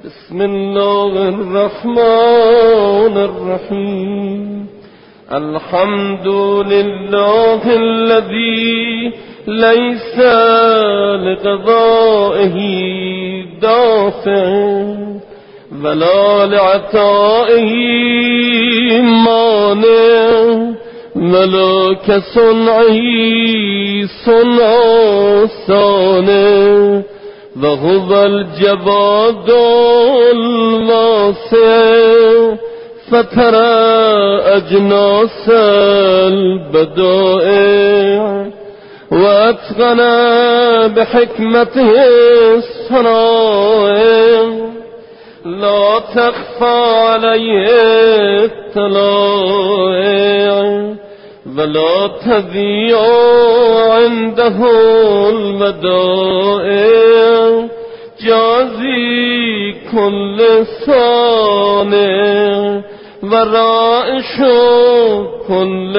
بسم الله الرحمن الرحيم الحمد لله الذي ليس لقضائه دافع ولا لعطائه مانع ولا كصنعه صنع صانع وهو الجواد الواسع فترى أجناس البدائع وأتقن بحكمته الصنائع لا تخفى عليه الطلائع ولا تضيع عنده الودائع جازي كل صانع ورائش كل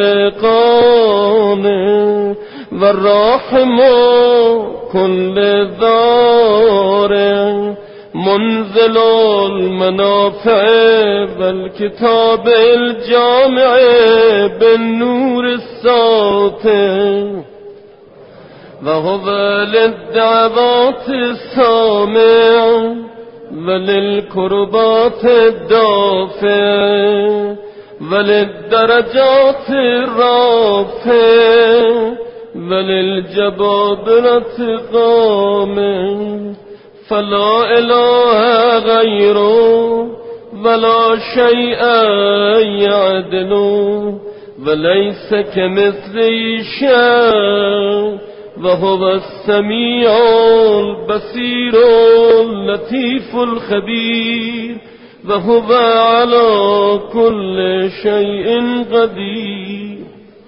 قانع والراحم كل ضارع منزل المنافع بالكتاب الجامع بالنور الساطع وهو للدعوات السامع وللكربات الدافع وللدرجات الرافع وللجبابرة قامع فلا إله غيره ولا شيء يعدله وليس كمثله شيء وهو السميع البصير اللطيف الخبير وهو على كل شيء قدير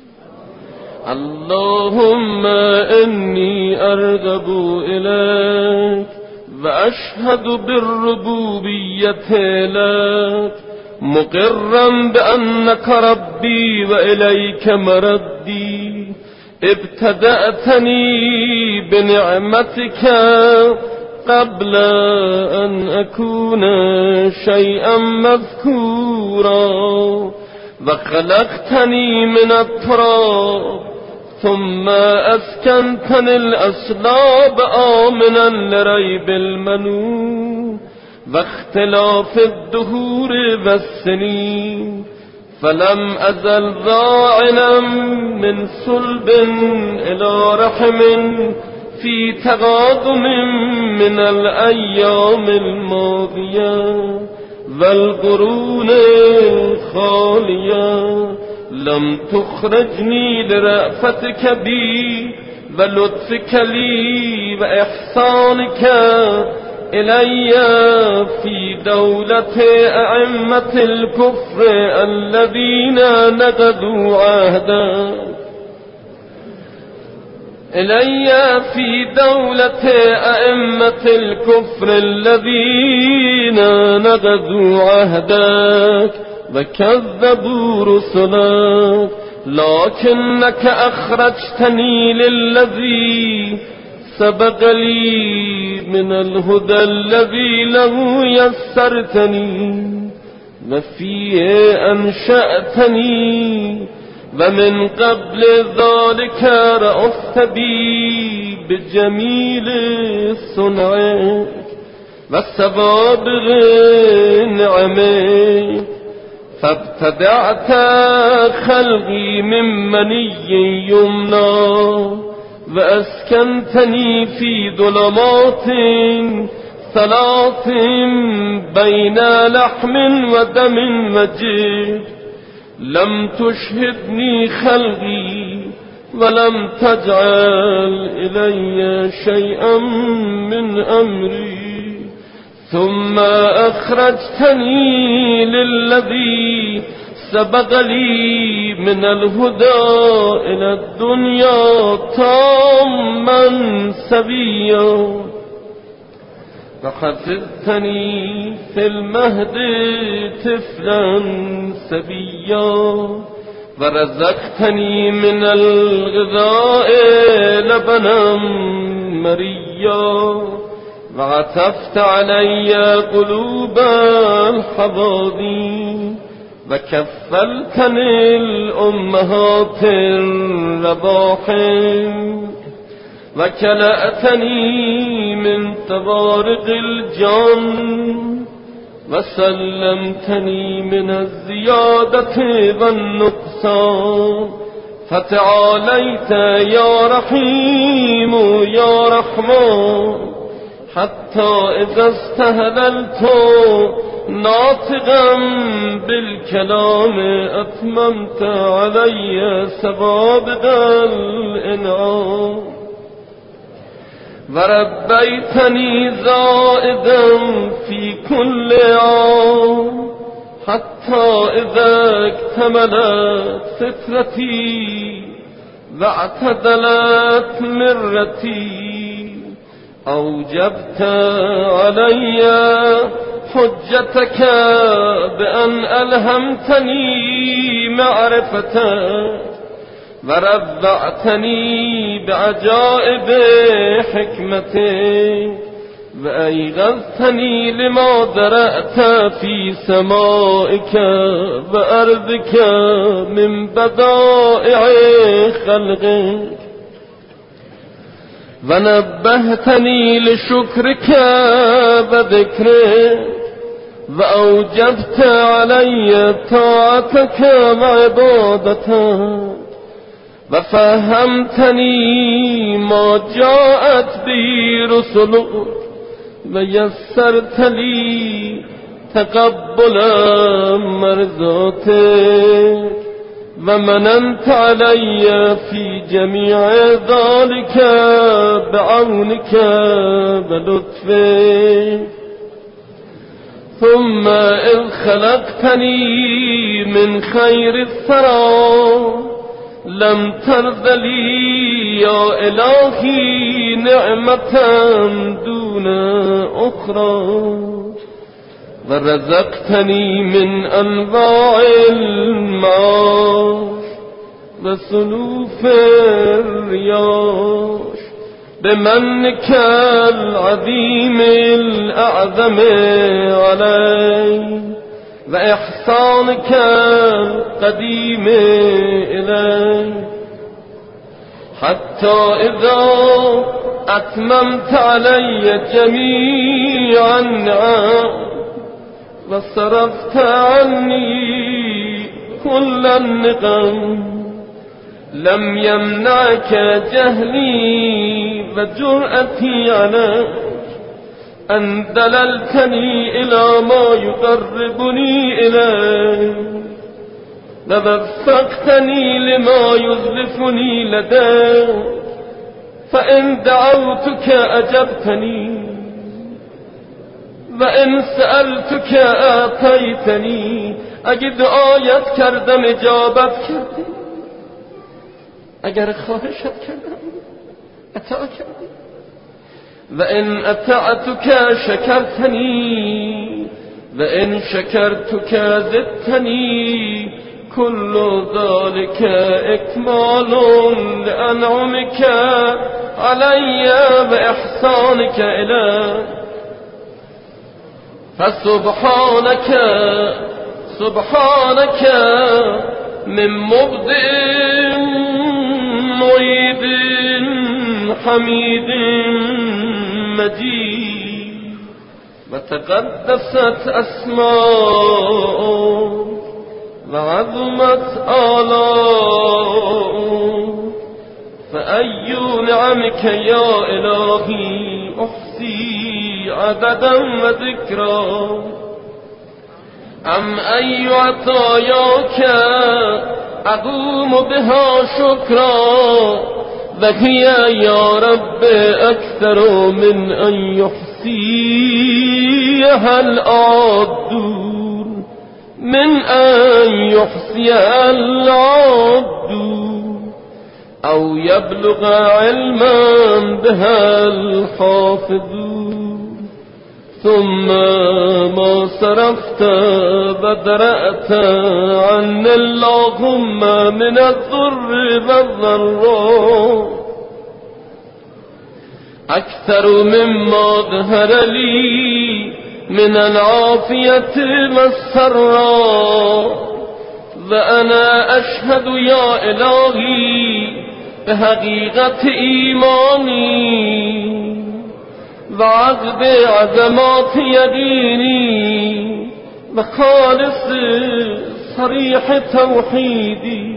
اللهم إني أرغب إليك وأشهد بالربوبية لك مقرا بأنك ربي وإليك مردي ابتدأتني بنعمتك قبل أن أكون شيئا مذكورا وخلقتني من التراب ثم أسكنتني الأسلاب آمنا لريب المنون واختلاف الدهور والسنين فلم أزل ذاعنا من صلب إلى رحم في تقادم من الأيام الماضية والقرون الخالية لم تخرجني لرأفتك بي ولطفك لي وإحسانك إلي في دولة أئمة الكفر الذين نقضوا عهدا إلي في دولة أئمة الكفر الذين نقضوا عهدك وكذبوا رسلك لكنك أخرجتني للذي سبق لي من الهدى الذي له يسرتني وفيه أنشأتني ومن قبل ذلك رأفت بي بجميل صنعك وسوابغ نعمك فابتدعت خلقي من مني يمنى وأسكنتني في ظلمات ثلاث بين لحم ودم وجلد لم تشهدني خلقي ولم تجعل إلي شيئا من أمري ثم أخرجتني للذي سبق لي من الهدى إلى الدنيا تاما سبيا وحفظتني في المهد طفلا سبيا ورزقتني من الغذاء لبنا مريا وعطفت علي قلوب الحوادي وكفلتني الأمهات الرضاحم وكلأتني من طوارق الجان وسلمتني من الزيادة والنقصان فتعاليت يا رحيم يا رحمن حتى إذا استهللت ناطقا بالكلام أتممت علي سوابق الإنعام وربيتني زائدا في كل عام حتى إذا اكتملت فترتي واعتدلت مرتي أوجبت علي حجتك بأن ألهمتني معرفتك وربعتني بعجائب حكمتك وأيغذتني لما درأت في سمائك وأرضك من بدائع خلقك ونبهتني لشكرك وذكرك وأوجبت علي طاعتك وعبادتك وفهمتني ما جاءت به رسلك ويسرت لي تقبل مرضاتك ومننت علي في جميع ذلك بعونك ولطفك ثم إذ خلقتني من خير الثرى لم ترض لي يا إلهي نعمة دون أخرى ورزقتني من أنواع المعاش وسلوف الرياش بمنك العظيم الأعظم علي وإحسانك القديم إلي حتى إذا أتممت علي جميع النعم وصرفت عني كل النقم لم يمنعك جهلي وجرأتي عليك أن دللتني إلى ما يقربني إليه ووفقتني لما يزلفني لديك فإن دعوتك أجبتني وإن سألتك آتيتني اگه دعایت کردم اجابت کردی اگر خواهشت کردم اطاعت کردی وإن أطعتك شكرتني وإن شكرتك زدتني كل ذلك إكمال لأنعمك علي وإحسانك إلي فسبحانك سبحانك من مبدئ معيد حميد مجيد وتقدست أسماء وعظمت آلاء فأي نعمك يا إلهي أحصي عددا وذكرا أم أي عطاياك أقوم بها شكرا وهي يا رب أكثر من أن يحصيها العبدون من أن يحصيها العبدون أو يبلغ علما بها الحافظون ثم ما صرفت بدرأت عن اللهم من الضر والضراء أكثر مما ظهر لي من العافية والسراء. وأنا أشهد يا إلهي بحقيقة إيماني وعقد عظمات يديني وخالص صريح توحيدي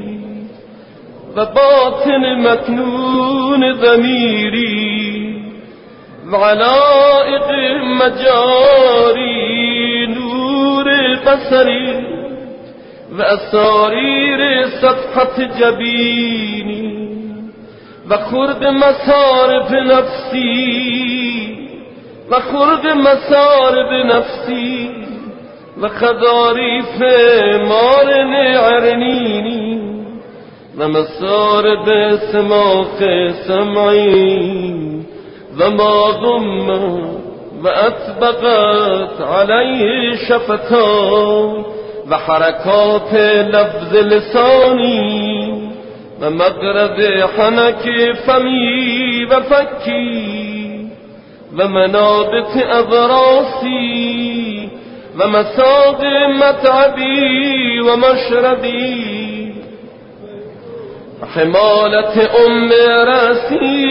وباطن مكنون ضميري وعلائق مجاري نور بصري وأسارير صفحة جبيني وخرد مصارف نفسي وخضاريف مارن عرنيني ومصارب سماق سمعي وما ضم وأطبقت عليه شفتان وحركات لفظ لساني ومغرب حنك فمي وفكي ومنابت أضراسي ومساق متعبي ومشربي وحمالة راسي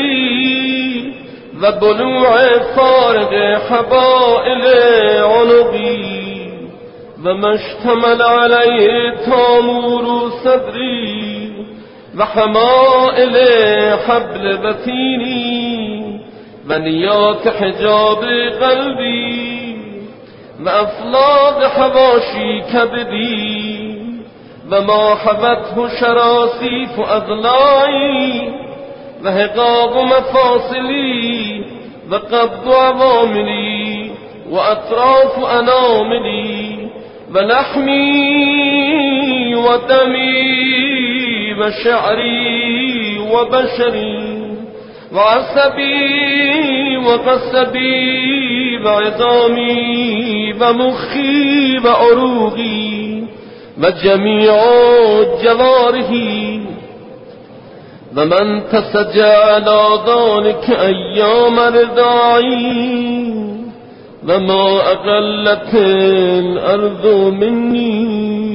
وبلوع فارغ حبائل عنقي وما اشتمل عليه تامور صدري وحمائل حبل بطيني ونيات حجاب قلبي وأفلاض حواشي كبدي وما حبته شراسيف أضلاعي وهقاب مفاصلي وقبض عواملي وأطراف أناملي ولحمي ودمي وشعري وبشري وعصبي وقصبي وعظامي ومخي وعروقي وجميع جوارحي ومن تسجى على ذلك أيام رضاعي وما أقلت الأرض مني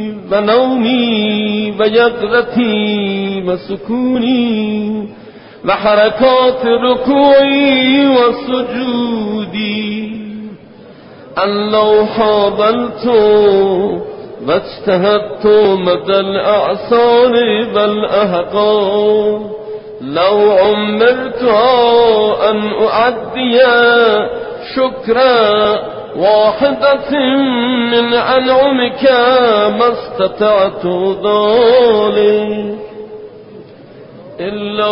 ونومي ويقظتي وسكوني وحركات ركوعي وسجودي أن لو حاولت واجتهدت مدى الأعصار والأحقار لو عمرتها أن أعدي شكرا واحدة من أنعمك ما استطعت ذلك إلا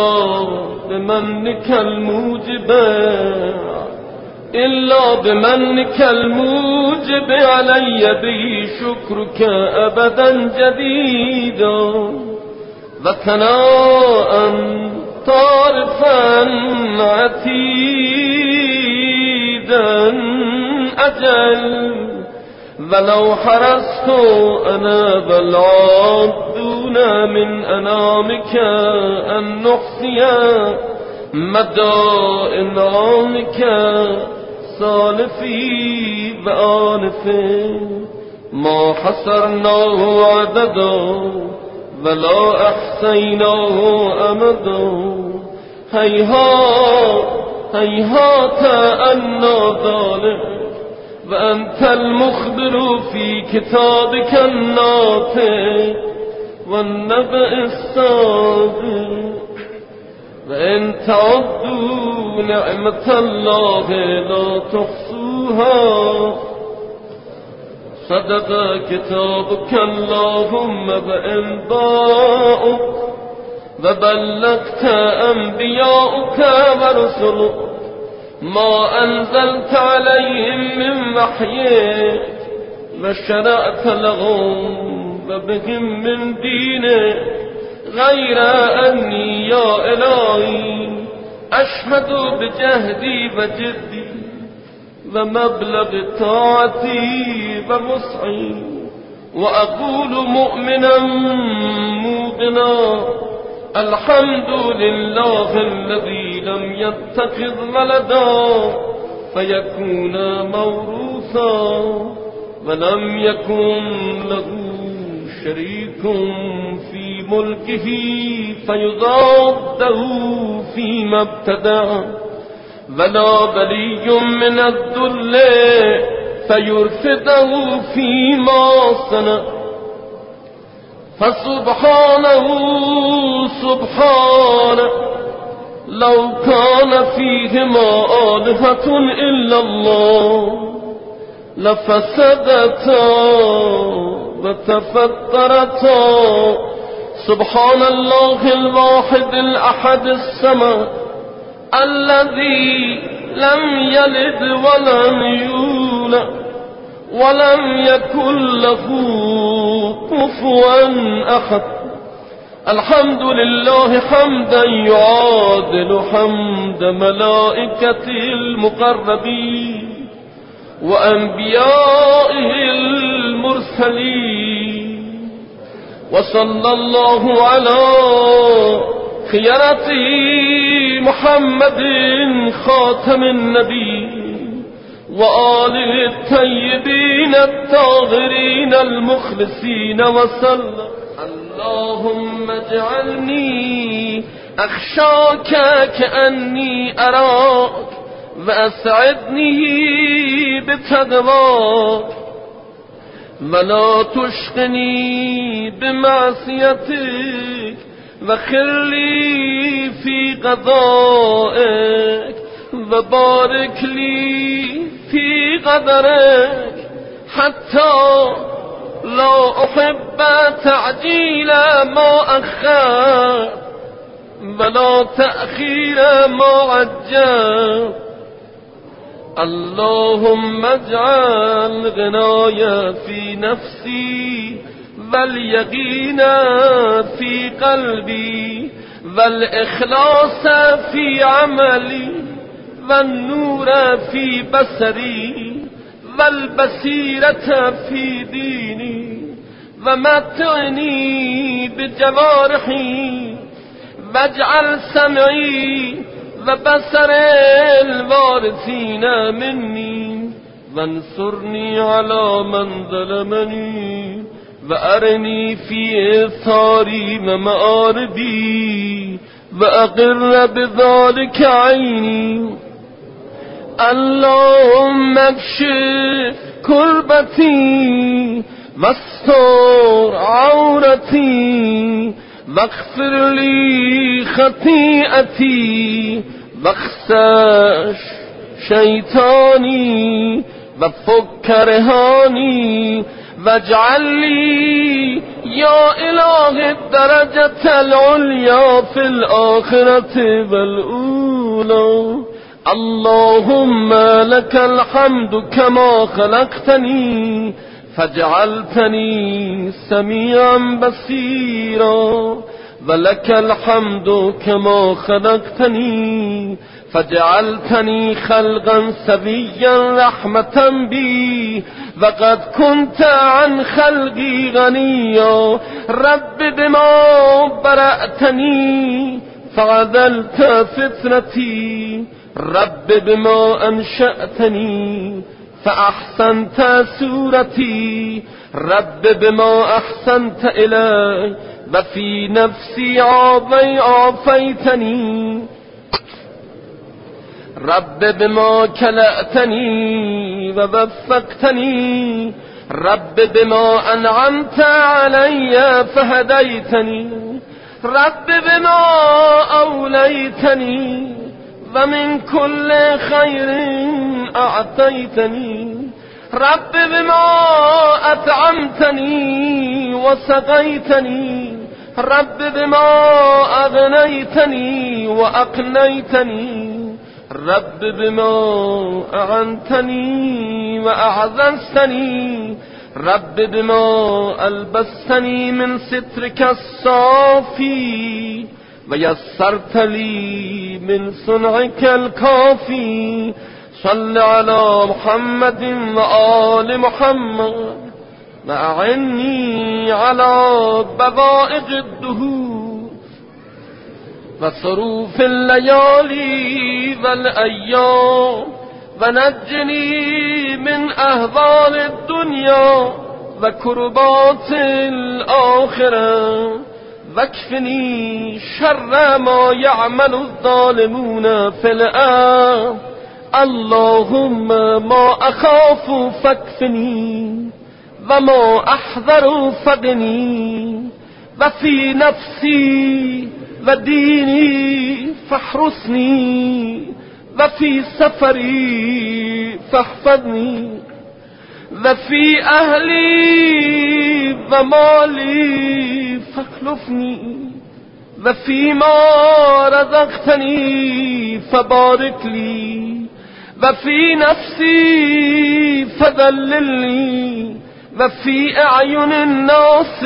بمنك الموجب علي به شكرك أبدا جديدا وثناء طارفا عتيدا أجل ولو حرصت أنا والعابدون من أنامك أن نحصي مدى إنعامك سالفي بآنفي ما حصرناه عددا ولا أحصيناه أمدا هيهات أنا ذلك وأنت المخبر في كتابك الناطق والنبأ الصادق وإن تعدوا نعمة الله لا تحصوها صدق كتابك اللهم بإنباؤك وبلغت أنبياؤك ورسلك ما أنزلت عليهم من وحيك وشرعت لهم وبهم من دينك غير أني يا إلهي أشهد بجهدي وجدي ومبلغ طاعتي ووسعي وأقول مؤمنا موقنا الحمد لله الذي لم يتخذ ولدا فيكون موروثا ولم يكن له شريك في ملكه فيضاده فيما ابتدع ولا بلي من الذل فيرفده فيما صنع فسبحانه سبحانه لو كان فيهما آلهة إلا الله لفسدتا وتفطرتا سبحان الله الواحد الأحد الصمد الذي لم يلد ولم يولد ولم يكن له كفوا أحد الحمد لله حمدا يعادل حمد ملائكته المقربين وأنبيائه المرسلين وصلى الله على خيرته محمد خاتم النبي وآله الطيبين الطاهرين المخلصين وسلم اللهم اجعلني أخشاك كأني أراك وأسعدني بتقواك ولا تشقني بمعصيتك وخر لي في قضائك وبارك لي في قدرك حتى لا أحب تعجيل ما أخر ولا تأخير ما عجل اللهم اجعل غنايا في نفسي واليقين في قلبي والإخلاص في عملي والنور في بصري والبصيرة في ديني ومتعني بجوارحي واجعل سمعي وبصر الوارثين مني وانصرني على من ظلمني وأرني في إثاري ومآربي وأقر بذلك عيني اللهم اكشف كربتي واستر عورتي واغفر لي خطيئتي واخسش شيطاني وفك رهاني واجعل لي يا إله الدرجة العليا في الآخرة والأولى اللهم لك الحمد كما خلقتني فجعلتني سميعا بصيرا ولك الحمد كما خلقتني فجعلتني خلقا سويا رحمة بي وقد كنت عن خلقي غنيا رب بما برأتني فعدلت فطرتي رب بما أنشأتني فأحسنت سورتي رب بما أحسنت إلي وفي نفسي عافيتني رب بما كلأتني ووفقتني رب بما أنعمت علي فهديتني رب بما أوليتني ومن كل خير أعطيتني رب بما أطعمتني وسقيتني رب بما أغنيتني وأقنيتني رب بما أعنتني وأعززتني رب بما ألبستني من سترك الصافي ويسرت لي من صنعك الكافي صل على محمد وآل محمد وأعني على بوائق الدهور و صروف الليالي والأيام ونجني من أهوال الدنيا وكربات الآخرة واكفني شر ما يعمل الظالمون في الأرض. اللهم ما أخاف فاكفني وما أحذر فقني وفي نفسي وديني فاحرسني وفي سفري فاحفظني وفي أهلي ومالي فاخلفني وفيما رزقتني فبارك لي وفي نفسي فذللني وفي أعين الناس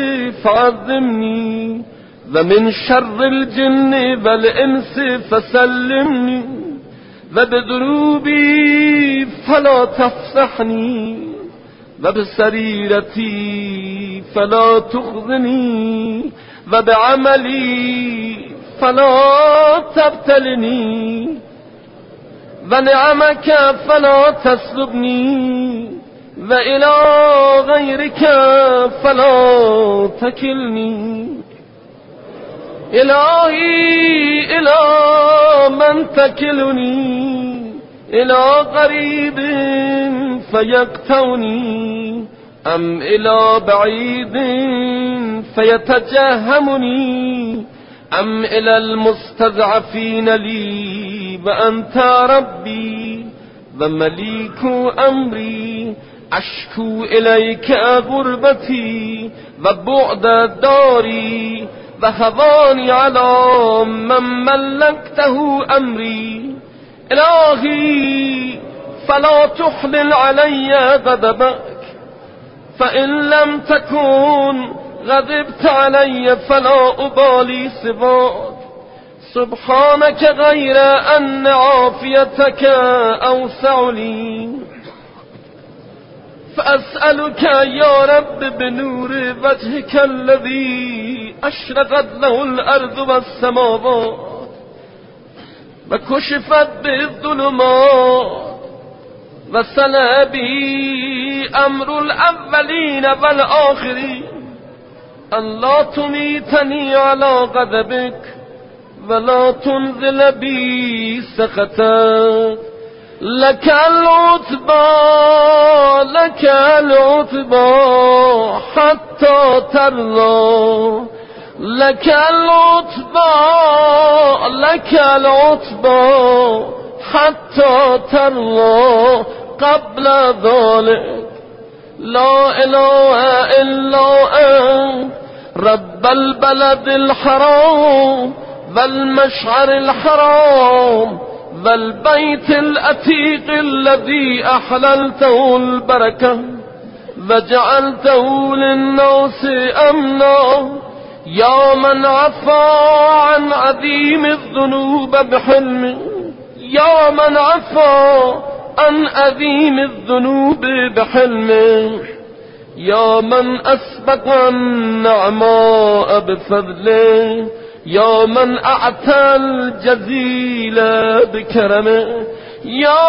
فعظمني ومن شر الجن والإنس فسلمني وبذنوبي فلا تفضحني وبسريرتي فلا تخزني وبعملي فلا تبتلني ونعمك فلا تسلبني وإلى غيرك فلا تكلني. إلهي إلى من تكلني إلى قريب فيقتوني أم إلى بعيد فيتجهمني أم إلى المستضعفين لي وأنت ربي ومليك أمري أشكو إليك غربتي وبعد داري وهواني على من ملكته أمري. إلهي فلا تحلل علي غضبك فإن لم تكن غضبت علي فلا أبالي سواك. سبحانك غير أن عافيتك أوسع لي فأسألك يا رب بنور وجهك الذي أشرقت له الأرض والسماوات وكشفت به الظلمات وسلى به أمر الأولين والآخرين أن لا تميتني على غضبك ولا تنزل بي سخطك. لك العتبى لك العتبى حتى ترضى لك العتبى لك العتبى حتى ترضى قبل ذلك. لا إله إلا أنت رب البلد الحرام والمشعر الحرام والبيت الأتيق الذي أحللته البركة وجعلته للناس أمنا. يا من عفا عن عظيم الذنوب بحلمه يا من عفا عن عظيم الذنوب بحلمه يا من أسبق النعماء بفضله يا من أعطى الجزيل بكرمه. يا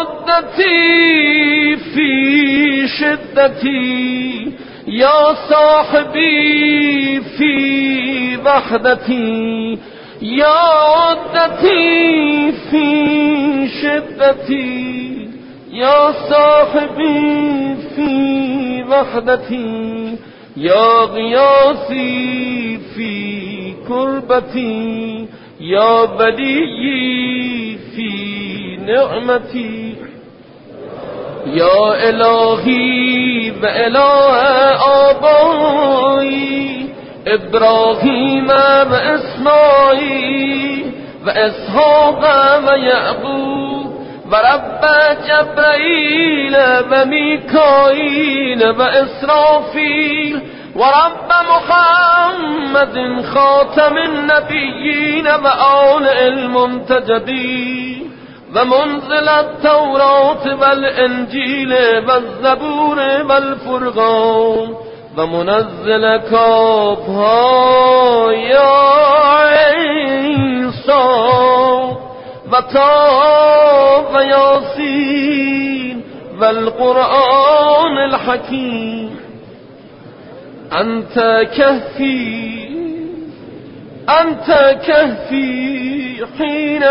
عدتي في شدتي يا صاحبي في وحدتي يا عدتي في شدتي يا صاحبي في وحدتي يا غياثي في كربتي يا ولي في نعمتي. يا إلهي وإله آبائي إبراهيم وإسماعيل وإسحاق ويعقوب ورب جبرائيل وميكائيل وإسرافيل ورب محمد خاتم النبيين وآل المنتجبين ومنزل التوراة والإنجيل والزبور والفرقان ومنزل كافها يا عين صاد و تا و یاسین و القرآن الحکیم انت كهفي حين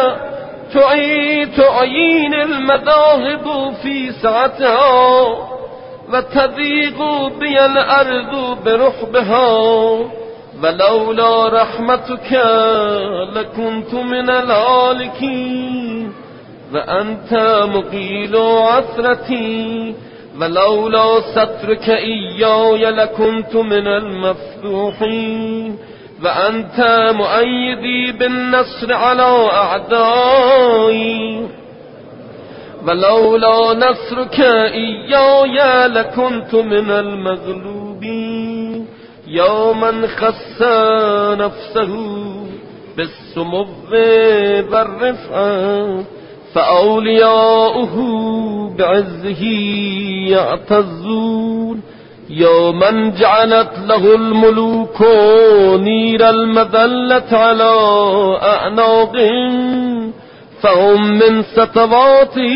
تعين المذاهب في سعتها وتضيق بي الأرض برحبها ولولا رحمتك لكنت من الهالكين وأنت مقيل عثرتي ولولا سترك إياي لكنت من المفضوحين وأنت مؤيدي بالنصر على أعدائي ولولا نصرك إياي لكنت من المغلوبين يا من خص نفسه بالسمو والرفعة فأولياؤه بعزه يعتزون يا من جعلت له الملوك نير المذلة على أعناقهم فهم من سطواته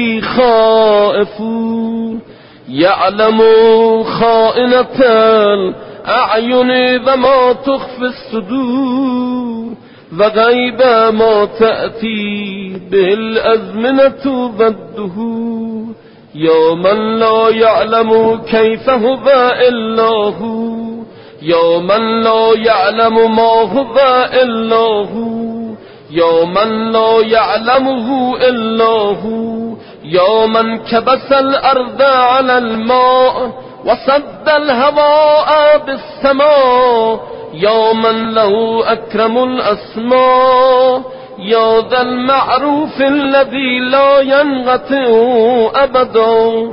خائفون يعلم خائنة الأعين وما تخفي الصدور وغيب ما تأتي به الأزمنة والدهور يا من لا يعلم كيف هو إلا هو يا من لا يعلم ما هو إلا هو يا من لا يعلمه إلا هو يا من كبس الأرض على الماء وسد الهواء بالسماء يا من له أكرم الأسماء يا ذا المعروف الذي لا ينقطع أبدا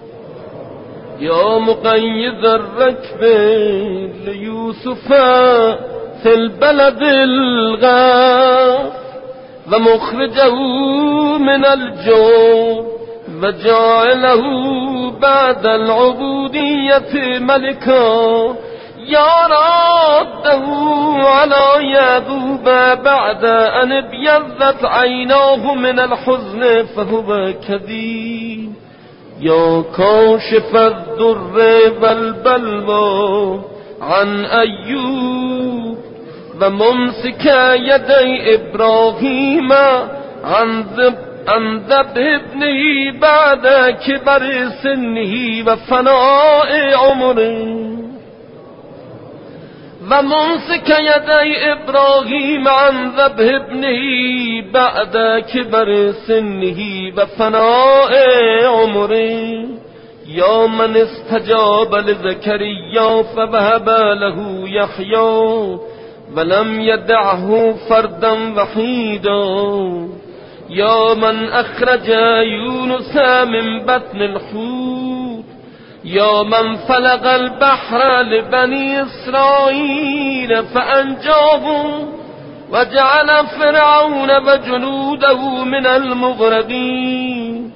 يا مقيد الركب ليوسف في البلد الغاف ومخرجه من الجوع وجعله بعد العبودية ملكا يا راده على يعقوب بعد أن ابيضت عيناه من الحزن فهو كذيب يا كاشف الضر والبلوى عن أيوب وممسك يدي إبراهيم عن ذبح ابنه بعد كبر سنه وفناء عمره وممسك يدي إبراهيم عن ذبح ابنه بعد كبر سنه وفناء عمره يا من استجاب لزكريا فوهب له يحيى ولم يدعه فردا وحيدا يا من أخرج يونس من بطن الحوت يا من فلق البحر لبني إسرائيل فأنجاهم وجعل فرعون وجنوده من المغرقين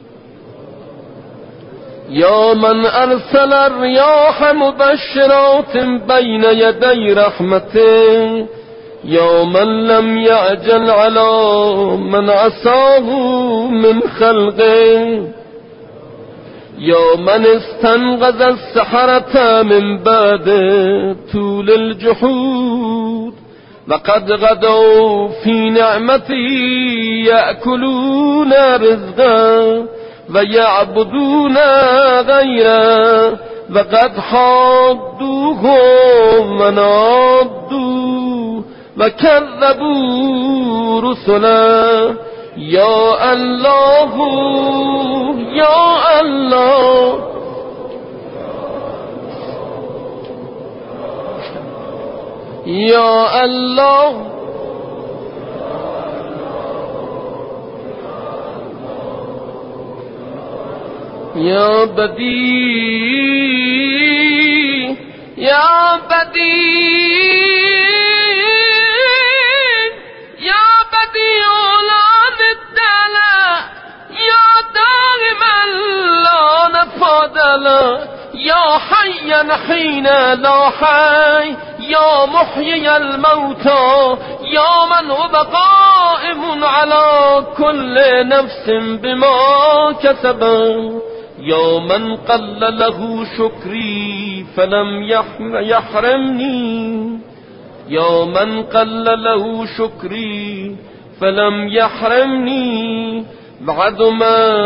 يا من أرسل الرياح مبشرات بين يدي رحمته يا من لم يعجل على من عصاه من خلقه يا من استنقذ السحرة من بعد طول الجحود وقد غدوا في نعمته يأكلون رزقا ويعبدون غيره وقد حادوه ونادوا وكذبوا رسلا يا الله يا الله يا الله يا بديع يا بديع يا بديع لا ند له يا دائما لا نفاد له يا حيا حين لا حي، يا محيي الموتى، يا من هو قائم على كل نفس بما كسبت، يا من قل له شكري فلم يحرمني، يا من قل له شكري فلم يحرمني، بعدم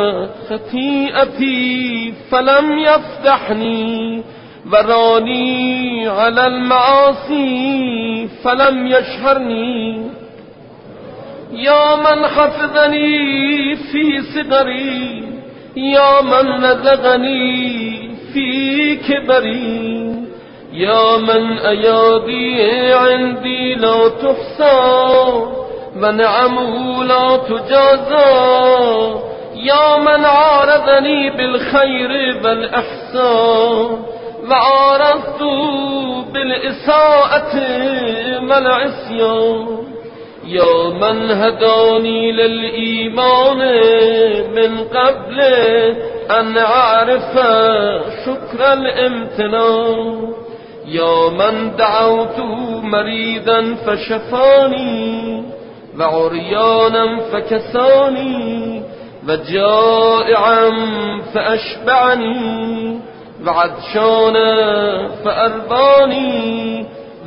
خطيئتي فلم يفضحني، براني على المعاصي فلم يشهرني، يا من حفظني في صغري، يا من نزغني في كبري، يا من أيادي عندي لا تحصى ونعمه لا تجازى، يا من عارضني بالخير والإحسان وعارضت بالإساءة والعصيان، يا من هداني للإيمان من قبل أن أعرف شكر الامتنان، يا من دعوت مريضا فشفاني وعريانا فكساني وجائعا فأشبعني وعطشانا فأرباني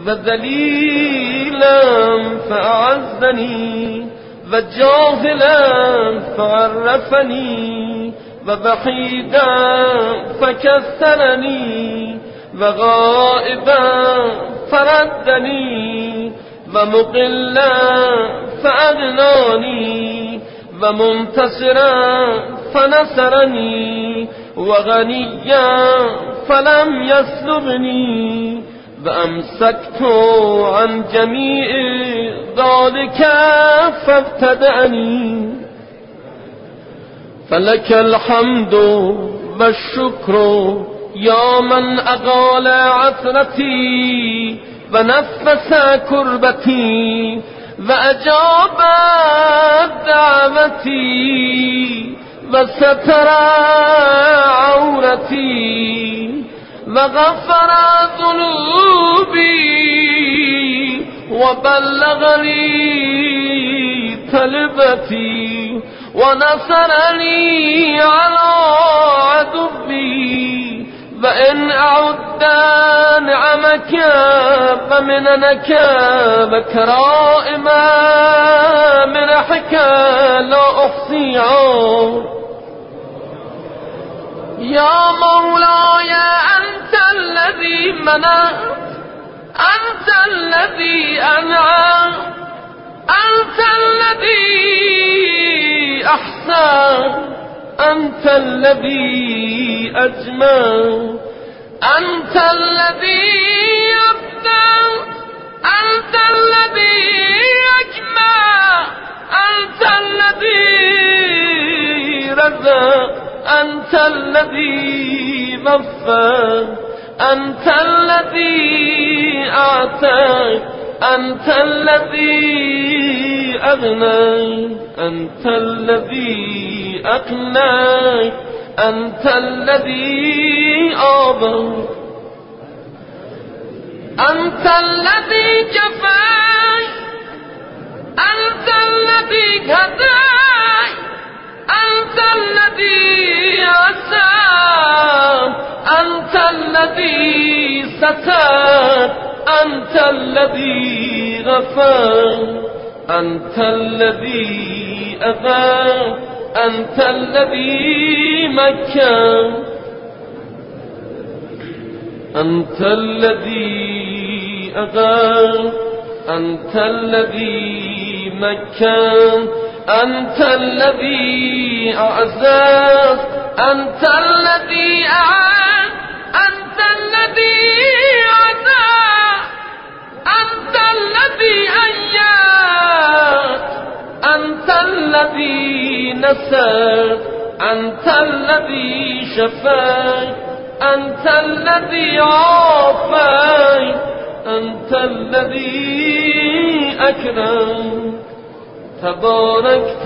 وذليلا فأعزني وجاهلا فعرفني وبحيدا فكسرني وغائبا فردني ومقلا فأغناني ومنتصرا فنصرني وغنيا فلم يسلبني وأمسكت عن جميع ذلك فابتدأني، فلك الحمد والشكر يا من أغال عثرتي ونفس كربتي وأجاب دعوتي وستر عورتي وغفر ذنوبي وبلغني طلبتي ونصرني على عدوي، وإن أعد نعمك ومننك وكرائم منحك لا أحصيها، يا مولاي أنت الذي منعت، أنت الذي أنعم، أنت الذي أحسن، أنت الذي أجمل، أنت الذي أبدع، أنت الذي أجمع، أنت الذي رزق، أنت الذي وفى، أنت الذي أعطى، أنت الذي أغنى، أنت الذي أقنى، أنت الذي آبى، أنت الذي جفا، أنت الذي هدى، أنت الذي عسى، أنت الذي ستر، أنت الذي غفر، أنت الذي أغى، أنت الذي مكن، أنت الذي أغى، أنت الذي مكن، أنت الذي أعزز، أنت الذي أعز، أنت الذي عزى، أنت الذي أيد، أنت الذي نصر، أنت الذي شفى، أنت الذي عافى، أنت الذي أكرم، تباركت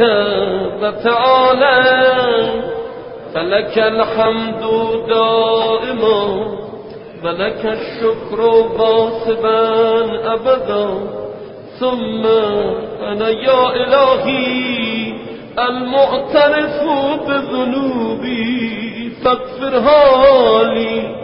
وتعالى، فلك الحمد دائما ولك الشكر واصبا أبدا ثم أنا يا إلهي المعترف بذنوبي فاغفرها لي.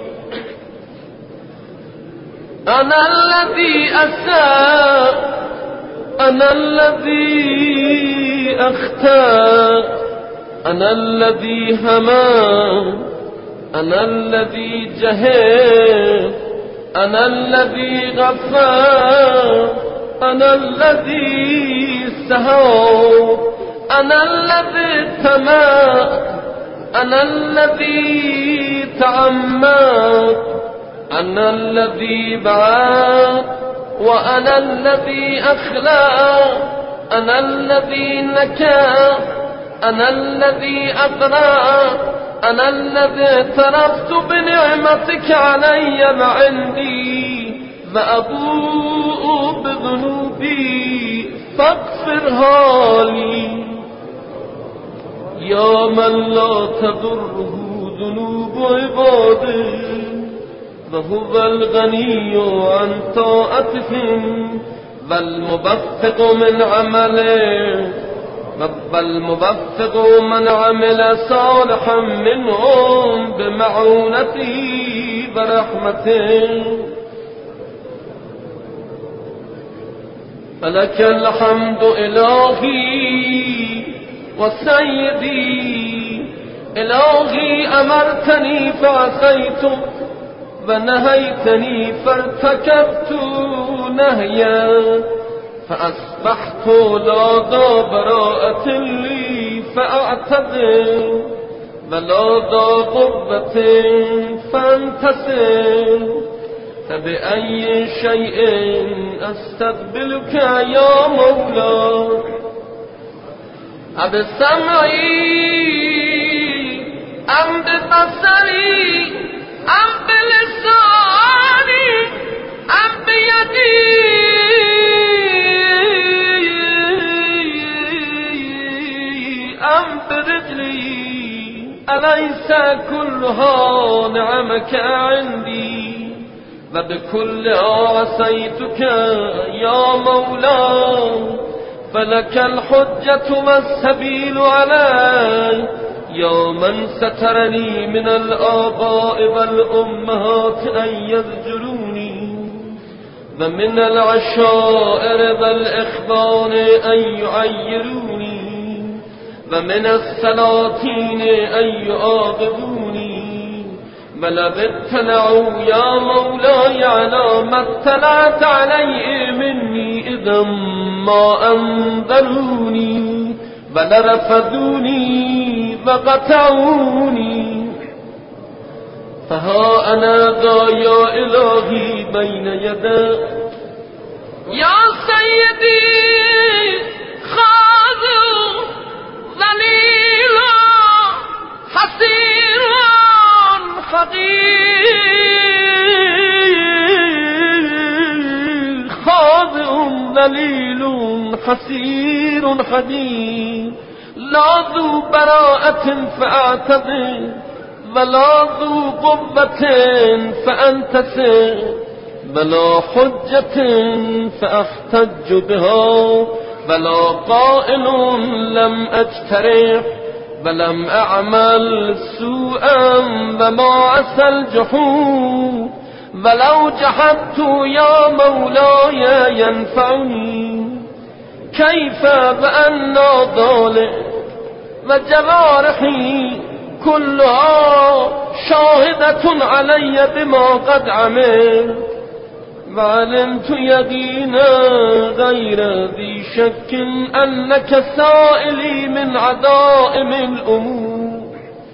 أنا الذي أساء، أنا الذي أخطأ، أنا الذي همى، أنا الذي جهل، أنا الذي غفر، أنا الذي سهو، أنا الذي تمى، أنا الذي تعمد، أنا الذي بعد، وأنا الذي أخلق، أنا الذي نكى، أنا الذي أقرأ، أنا الذي اعترفت بنعمتك علي وعندي وأبوء بذنوبي فاغفرها لي. يا من لا تضره ذنوب عباده وهو الغني عن طاعتهم والموفق من عمله، والموفق من عمل صالحا منهم بمعونته ورحمته. فلك الحمد إلهي وسيدي. إلهي أمرتني فعصيتك ونهيتني فارتكبت نهيا، فأصبحت لاذا براءة لي فأعتذر ولاذا قربة فانتصر. فبأي شيء أستقبلك يا مولاي؟ أبسمعي أم ببصري أم بلساني أم بيدي أم برجلي؟ أليس كلها نعمك عندي وبكلها عصيتك يا مولاي؟ فلك الحجة والسبيل علي يا من سترني من الآباء والأمهات أن يزجروني، ومن العشائر والإخوان أن يعيروني، ومن السلاطين أن يعاقبوني. ولو اطلعوا يا مولاي على ما اطلعت عليه مني إذا ما أنذروني ولرفضوني وقطعوني. فها أنا ذا يا إلهي بين يديك يا سيدي خاضع ذليل حسير حقير، خاضع ذليل حسير حديد، لا ذو براءة فأعتذر ولا ذو قوة فأنتصر ولا حجة فأحتج بها ولا قائل لم أجترح ولم أعمل سوءا وما عسى الجحود. ولو جحدت يا مولاي ينفعني كيف بأنا ظالم وجوارحي كلها شاهدة علي بما قد عملت. وعلمت يقينا غير ذي شك أنك سائلي من عدائم الأمور،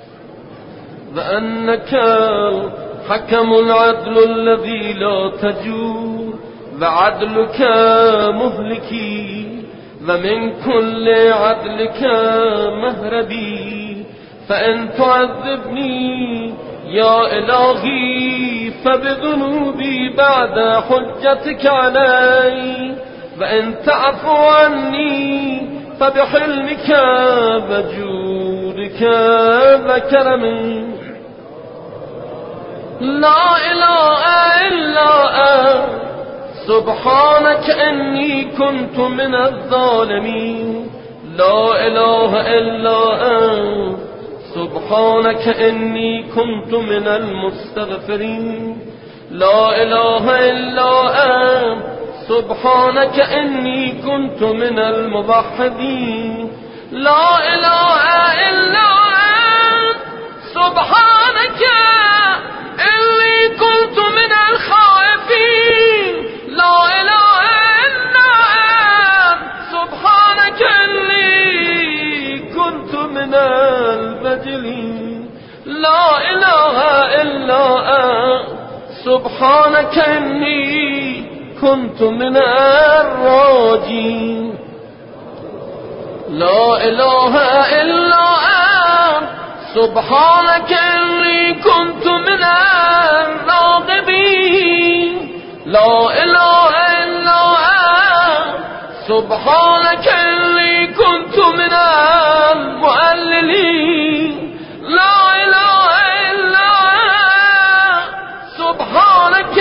وأنك الحكم العدل الذي لا تجور، وعدلك مهلكي ومن كل عدلك مهربي. فإن تعذبني يا إلهي فبذنوبي بعد حجتك علي، وإن تعفو عني فبحلمك وجودك وكرمك. لا إله سبحانك إني كنت من الظالمين لا إله إلا أنت سبحانك إني كنت من المستغفرين لا إله إلا أنت سبحانك إني كنت من الموحدين لا إله إلا أنت سبحانك إني كنت من الخائفين لا إله إلا أنت سبحانك إني كنت من البجلين لا إله إلا أنت سبحانك إني كنت من الراجين لا إله إلا أنت سبحانك إني كنت من الراغبين لا إله إلا أنت سبحانك إني كنت من المؤللين لا إله إلا أنت سبحانك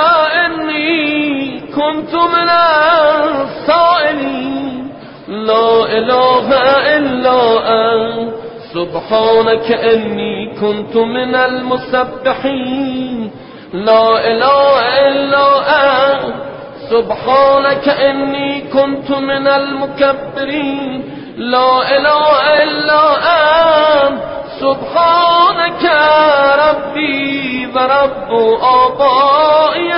إني كنت من السائلين لا إله إلا أنت سبحانك إني كنت من المسبحين لا إله إلا أنت سبحانك إني كنت من المكبرين لا إله إلا أنت سبحانك ربي ورب آبائي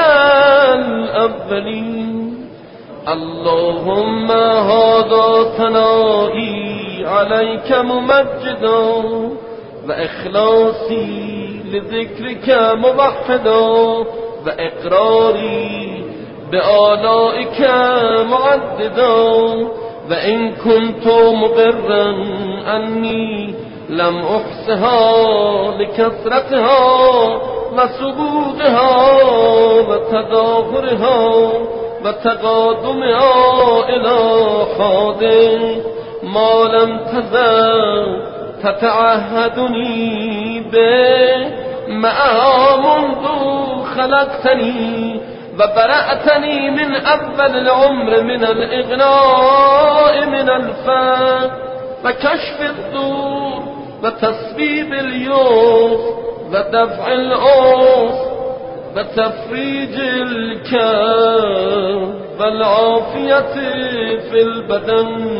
الأولين اللهم هذا ثنائي عليك ممجدا وإخلاصي لذكرك موحدا وإقراري بآلائك معددا وإن كنت مقرا أني لم أحصها لكثرتها وسبوقها وتظاهرها وتقادمها إلى حاضر ما لم تزل تتعهدني به معها منذ خلقتني وبرأتني من أول العمر من الإغناء من الفقر وكشف الدور وتسبيب اليوم ودفع العوف وتفريج الكرب والعافية في البدن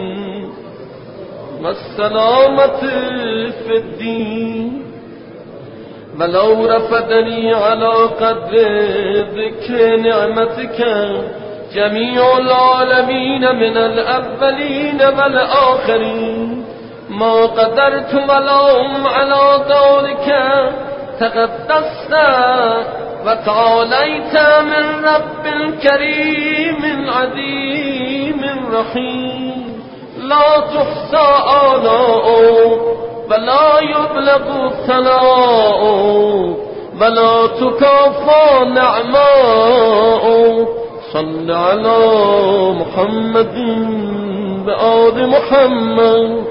والسلامة في الدين ولو رفدني على قدر ذكر نعمتك جميع العالمين من الأولين والآخرين ما قدرت ولهم على ذلك تقدست وتعاليت من رب كريم عظيم رحيم لا تحصى آلاؤه ولا يبلغ ثناؤه ولا تكافى نعماؤه صل على محمد وآل محمد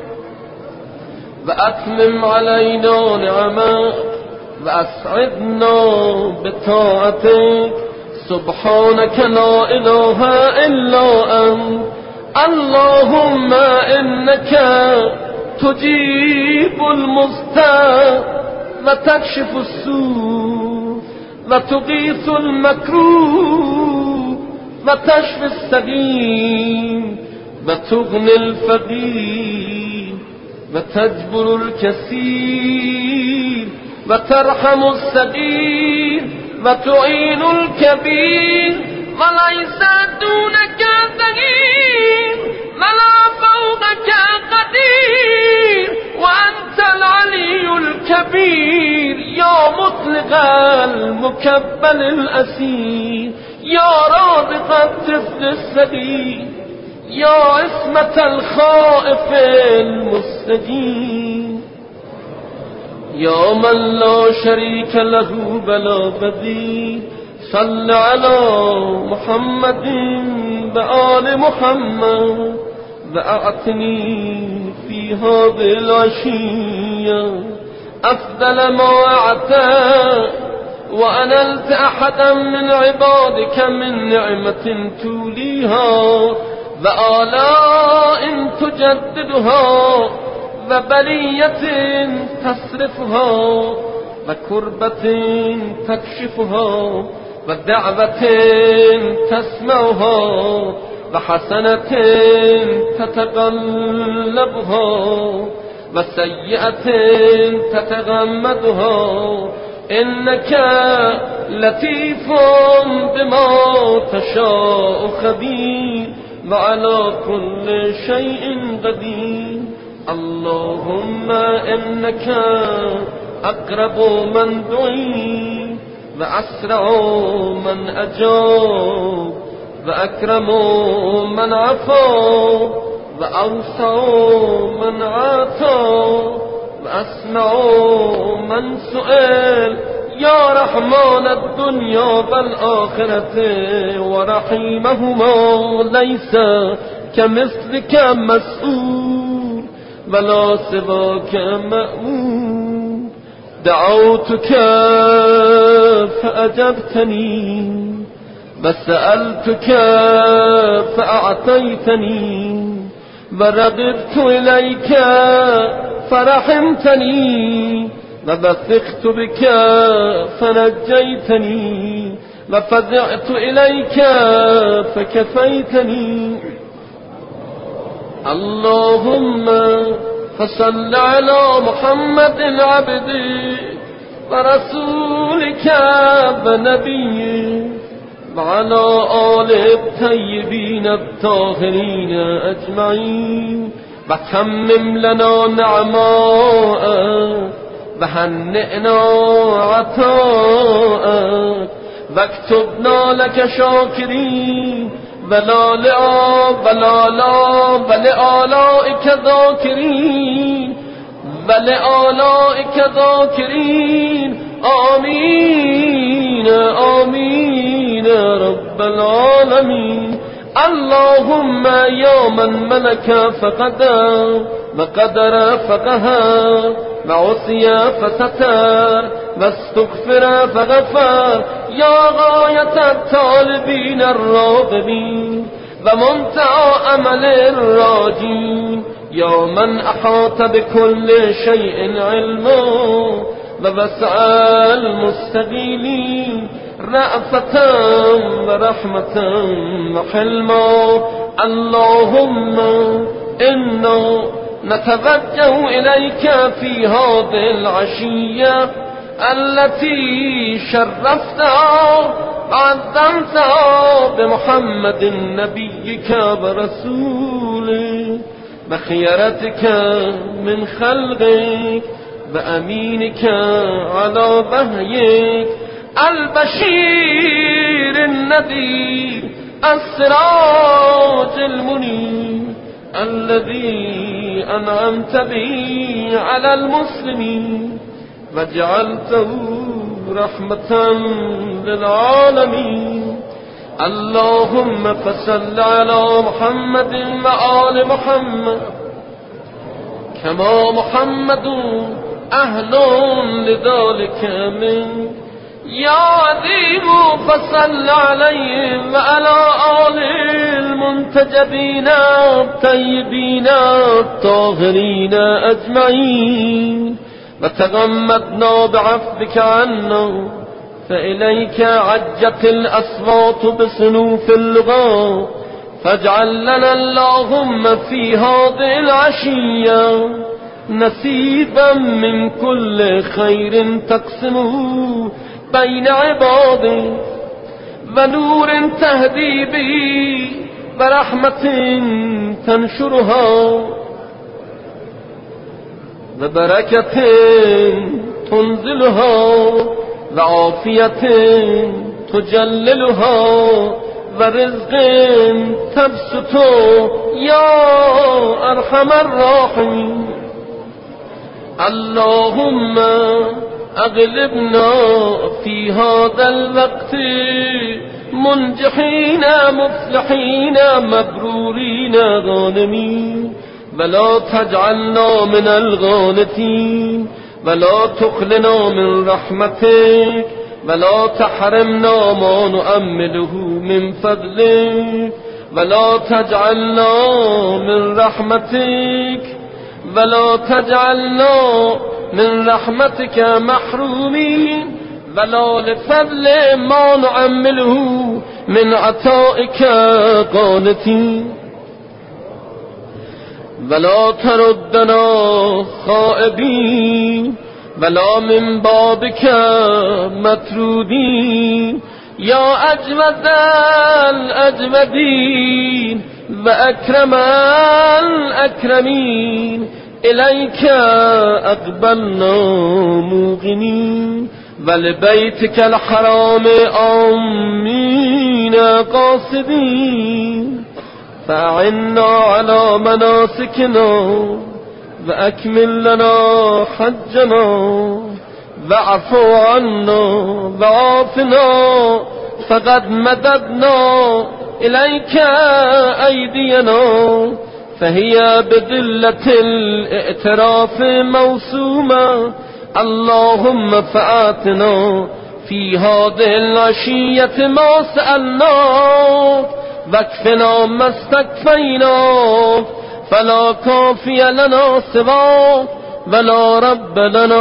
وأتمم علينا نعمك وأسعدنا بطاعتك سبحانك لا إله إلا أنت اللهم إنك تجيب المضطر وتكشف السوء وتغيث المكروه وتشفي السقيم وتغني الفقير وتجبر الكثير وترحم الصغير وتعين الكبير وليس دونك صغير ولا فوقك قدير وأنت العلي الكبير يا مطلق المكبل الأسير يا رابط الطفل الصغير يا عصمة الخائف المستجيب يا من لا شريك له بلا بديل صل على محمد وآل محمد وأعطني في هذه العشية أفضل ما أعطى وأنلت أحدا من عبادك من نعمة توليها وآلاء تجددها وبلية تصرفها وكربة تكشفها ودعوة تسمعها وحسنة تتقلبها وسيئة تتغمدها إنك لطيف بما تشاء خبير وعلى كل شيء قدير. اللهم إنك أقرب من دعي وأسرع من أجاب وأكرم من عفا وأوسع من عطا وأسمع من سئل يا رحمن الدنيا والآخرة ورحيمهما ليس كمثلك مسؤول ولا سواك مأمون. دعوتك فأجبتني وسألتك فأعطيتني ورغبت إليك فرحمتني وبثقت بك فنجيتني وفزعت إليك فكفيتني. اللهم فصل على محمد عبدك ورسولك ونبيك وعلى آله الطيبين الطاهرين أجمعين وتمم لنا نعماءك وهنئنا عطاءك واكتبنا لك شاكرين ولآلائك ذاكرين ولآلائك ذاكرين. آمين آمين يا رب العالمين. اللهم يا من ملك فقدر وقدر فقهر وعصي فستر واستغفر فغفر يا غاية الطالبين الراغبين ومنتهى أمل الراجين يا من أحاط بكل شيء علما ووسع المستغيثين رأفة ورحمة وحلما. اللهم إنا نتوجه إليك في هذه العشية التي شرفتها وعظمتها بمحمد نبيك ورسولك بخيرتك من خلقك بأمينك على وحيك البشير النذير السراج المنير الذي أنعمت به على المسلمين وجعلته رحمة للعالمين. اللهم فصل على محمد وآل محمد كما محمد أهل لذلك من يا عظيم فصل عليهم وعلى آل المنتجبين الطيبين الطاهرين أجمعين وتغمدنا بعفوك عنا فإليك عجت الأصوات بصنوف اللغات فاجعل لنا اللهم في هذه العشية نصيبا من كل خير تقسمه بين عبادك ونور تهدي به ورحمة تنشرها وبركة تنزلها وعافية تجللها ورزق تبسطه يا أرحم الراحمين. اللهم أغلبنا في هذا الوقت منجحين مفلحين مبرورين غانمين ولا تجعلنا من الغانتين ولا تخلنا من رحمتك ولا تحرمنا ما نؤمله من فضلك ولا تجعلنا من رحمتك ولا تجعلنا من رحمتك محرومين ولا لفضل ما نعمله من عطائك قانتين ولا تردنا خائبين ولا من بابك مطرودين يا أجود الأجودين وأكرم الأكرمين إليك أقبلنا موقنين ولبيتك الحرام آمين قاصدين فأعنا على مناسكنا وأكمل لنا حجنا واعفو عنا وعافنا فقد مددنا إليك أيدينا فهي بذلة الاعتراف موسومة اللهم فآتنا في هذه العشية ما سألناك واكفنا ما استكفيناك فلا كافي لنا سواك ولا رب لنا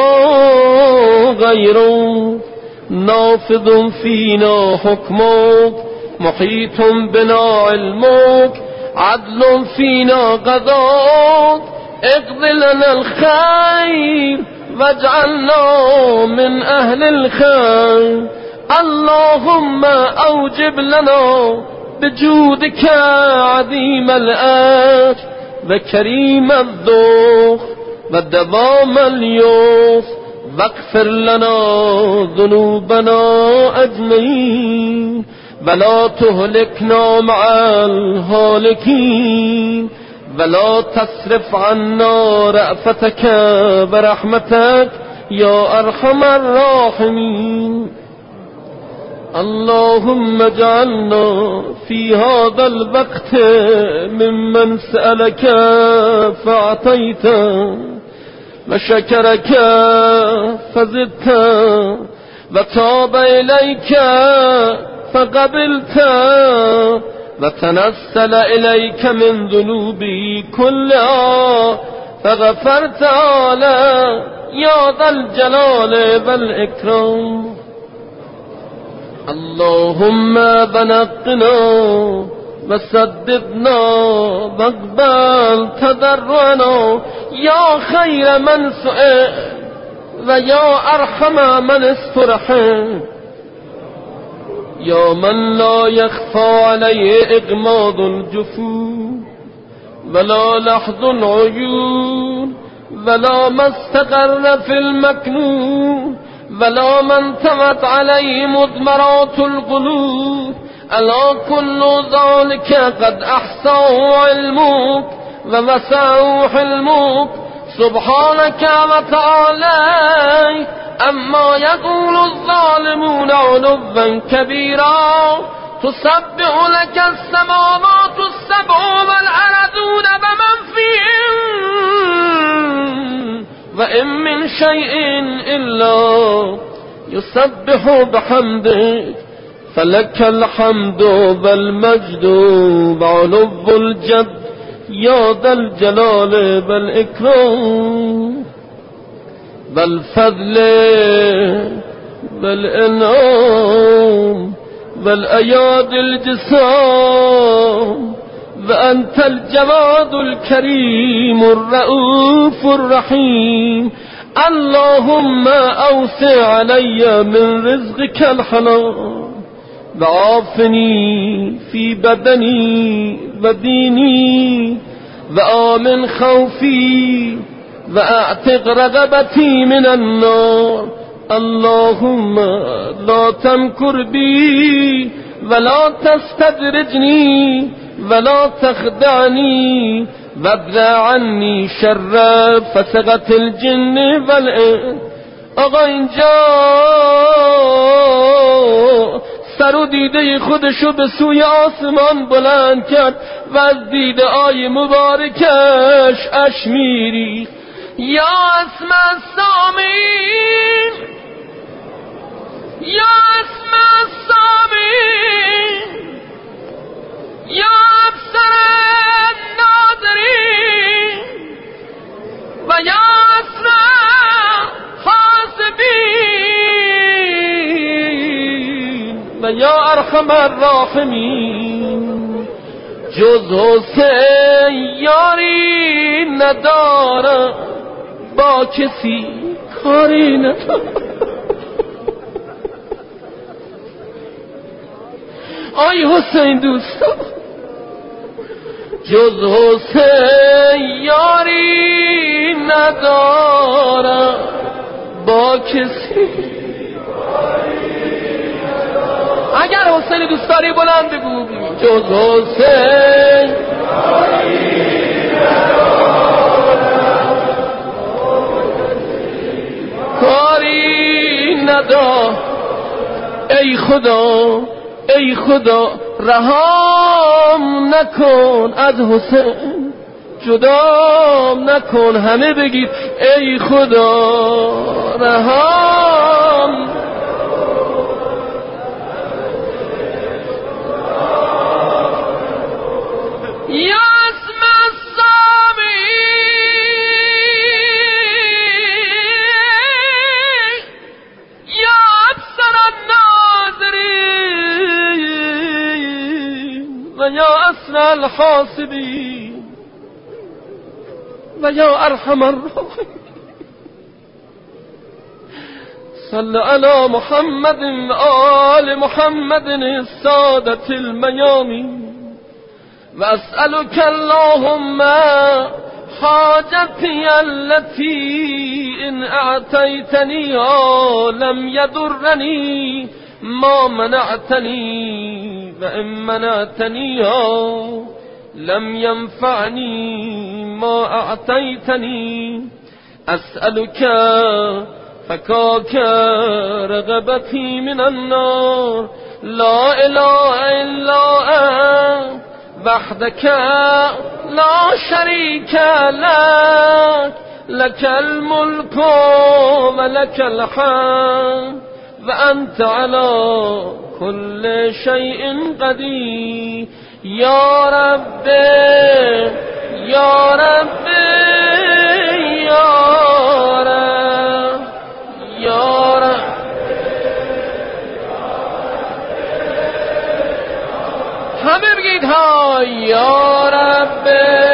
غيرك نافذ فينا حكمك محيط بنا علمك عدل فينا قضاك اقض لنا الخير واجعلنا من أهل الخير اللهم أوجب لنا بجودك عظيم الأجر وكريم الذوق ودوام اليوم واغفر لنا ذنوبنا أجمعين ولا تهلكنا مع الهالكين ولا تصرف عنا رأفتك ورحمتك يا أرحم الراحمين اللهم اجعلنا في هذا الوقت ممن سألك فأعطيت وشكرك فزدت وتاب إليك فقبلت وتنسل إليك من ذنوبي كلها فغفرت على يا ذا الجلال والإكرام اللهم بنقنا وسددنا واقبل تضرعنا يا خير من سئل ويا أرحم من استرحم يا من لا يخفى عليه إغماض الجفون ولا لحظ العيون ولا ما استقر في المكنون ولا من تمت عليه مضمرات القلوب ألا كل ذلك قد أحصاه علمك ووسعه حلمك سبحانك وتعالى أما يقول الظالمون علوا كبيرا تسبح لك السماوات السبع والأرضون ومن فيهن وإن من شيء إلا يسبح بحمدك فلك الحمد والمجد وعلو الجد يا ذا الجلال والإكرام والفضل والإنعام والأياد الجسام وأنت الجواد الكريم الرؤوف الرحيم اللهم أوسع علي من رزقك الحلال وعافني في بدني وديني وآمن خوفي وأعتق رغبتي من النار اللهم لا تمكر بي ولا تستدرجني ولا تخدعني وابلع عني شر فسقة الجن والإنس آقا اینجا سر و دیده خودشو به سوی آسمان بلند کرد و از دیده آی مبارکش اشمیری یا اسم السامین و یا ارحم الراحمین. جز حسین یاری ندارم، با کسی کاری ندارم. آی حسین دوستان، جز حسین یاری ندارم، با کسی. اگر حسین دوست داری بلند بگو، جز حسین کاری ندارم. ای خدا ای خدا رهام نکن، از حسین جدام نکن. همه بگید ای خدا رهام. یا اسم السامی یا ابصر الناظرین و یا اسرع الحاسبین و یا ارحم الراحمین. صل علی محمد و آل محمد السادة الميامين. واسألك اللهم حاجتي التي إن أعطيتنيها لم يضرني ما منعتني، وإن منعتنيها لم ينفعني ما أعطيتني. أسألك فكاك رغبتي من النار. لا إله إلا أنت وحدك لا شريك لك، لك الملك ولك الحمد وأنت على كل شيء قدير. يا رب يا رب يا رب يا رب. همه بگید ها یا رب.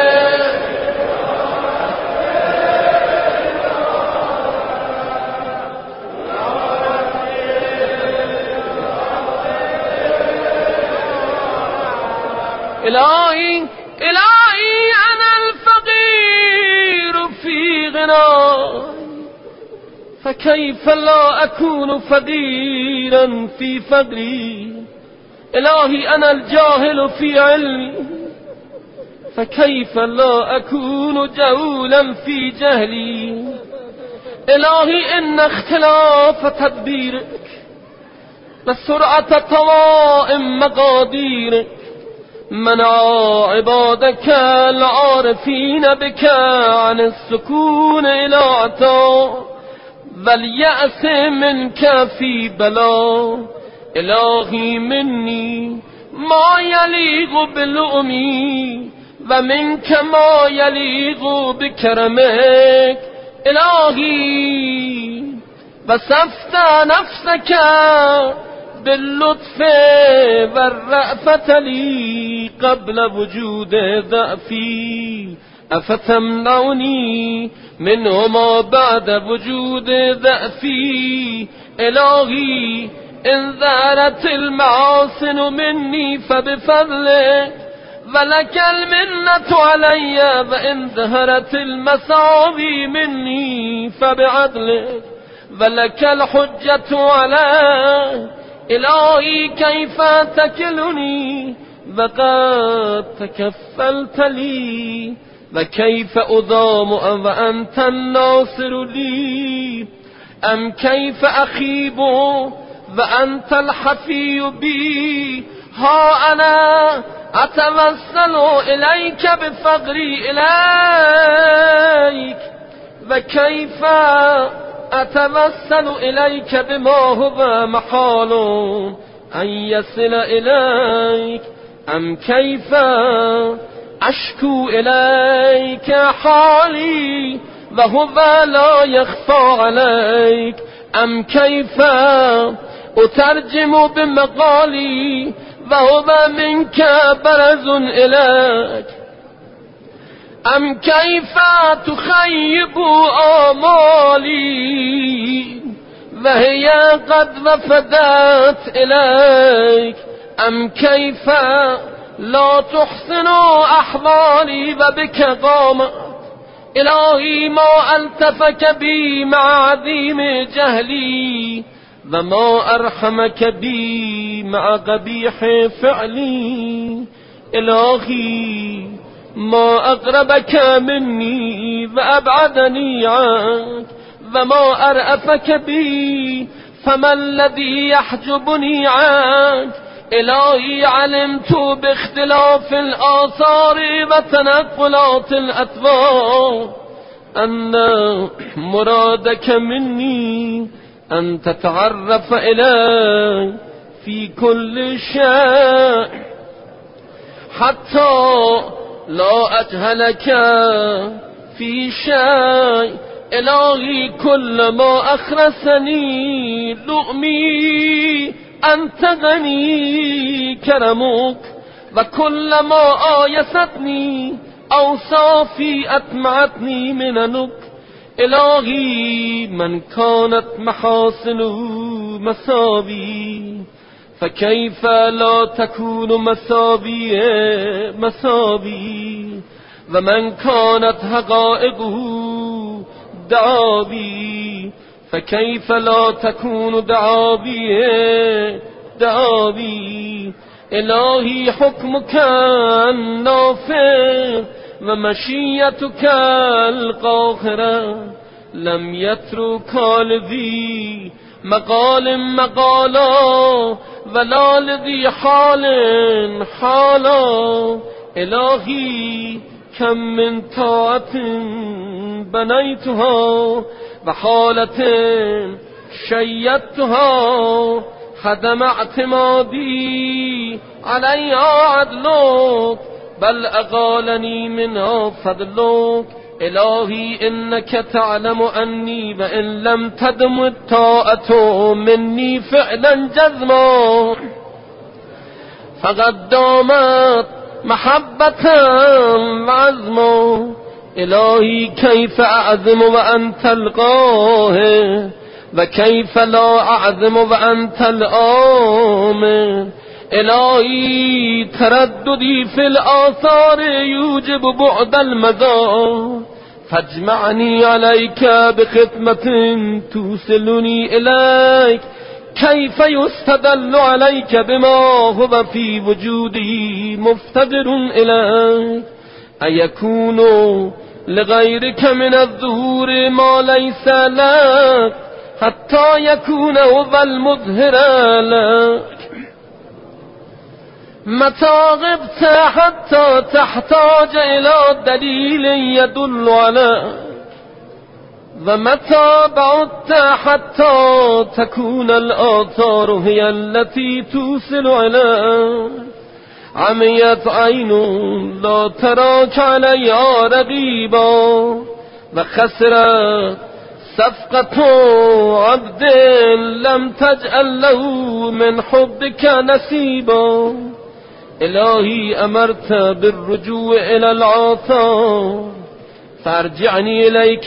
الهی الهی انا الفقیر فی غنای، فكيف لا اكون فقيرا في فقري. الهی انا الجاهل في علمي، فكيف لا اكون جهولا في جهلي. الهی ان اختلاف تدبيرك وسرعة طوائم مقاديرك منع عبادك العارفين بك عن السكون إلى عطاء واليأس منك في بلاء. الهی مني ما يليق بلؤمي ومنك ما يليق بكرمك. الهی وصفت نفسك باللطف والرأفة لي قبل وجود ضعفي، أفتمنعني منهما بعد وجود ضعفي. الهي إن ظهرت المعاصن مني فبفضلك ولك المنة علي، وإن ظهرت المساوي مني فبعدلك ولك الحجة علي. الهی كيف تكلني وقد تكفلت لي، وكيف أضام وأنت الناصر لي. أم كيف أخيب وأنت الحفي بي. ها أنا أتوسل إليك بفقري إليك، وكيف أتوسل إليك بما هو محال أن يصل إليك. أم كيف أشكو إليك حالي وهو لا يخفى عليك. أم كيف أترجم بمقالي وهو منك برز إليك أم كيف تخيب آمالي وهي قد وفدت إليك أم كيف لا تحسن أحوالي وبك قامت إلهي ما ألتفك بي مع عظيم جهلي وما أرحمك بي مع قبيح فعلي إلهي ما أقربك مني وأبعدني عنك وما أرأفك بي فما الذي يحجبني عنك إلهي علمت باختلاف الآثار وتنقلات الأطوار أن مرادك مني أن تتعرف إلي في كل شيء حتى لا أجهلك في شيء إلهي كل ما أخرسني لؤمي أنت غني كرمك وكل ما آيستني أوصافي أطمعتني مننك إلهي من كانت محاسن مساوي فكيف لا تكون مساوي مساوي ومن كانت حقائقه دعابي فكيف لا تكون دعابي دعابي إلهي حكمك النافذ ومشيتك القاهرة لم يترك لذي مقال مقالا ولا لذي حال حالا إلهي كم من طاعة بنيتها وحالة شيدتها خدم اعتمادي عليها عدلك بل أغالني منها فضلك إلهي إنك تعلم أني وإن لم تدم الطاعة مني فعلا جزما فقد دامت محبة وعزما إلهي كيف أعزم وأنت القاهر وكيف لا أعزم وأنت الآمر إلهي ترددي في الآثار يوجب بعد المدار فاجمعني عليك بختمة توصلني إليك كيف يستدل عليك بما هو في وجودي مفتقر إليك أيكون لغيرك من الظهور ما ليس لك حتى يكون هو المظهر لك متى غبت حتى تحتاج إلى دليل يدل عليك ومتى بعدت حتى تكون الآثار هي التي توصل إليك عميت عين لا تراك عليها رقيبا وخسرت صفقة عبد لم تجعل له من حبك نصيبا إلهي أمرت بالرجوع إلى العطاء فارجعني